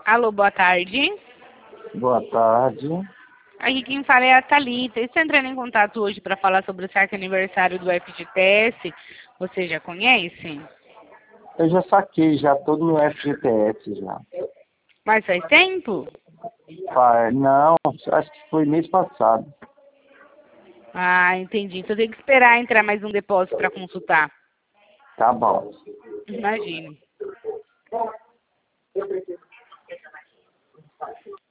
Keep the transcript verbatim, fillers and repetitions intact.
Alô, boa tarde. Boa tarde. Aqui quem fala é a Thalita. Estou entrando em contato hoje para falar sobre o saque aniversário do F G T S. Você já conhece? Eu já saquei já todo o meu F G T S já. Mas faz tempo? Pai, não, acho que foi mês passado. Ah, entendi. Então tem que esperar entrar mais um depósito para consultar. Tá bom. Imagine.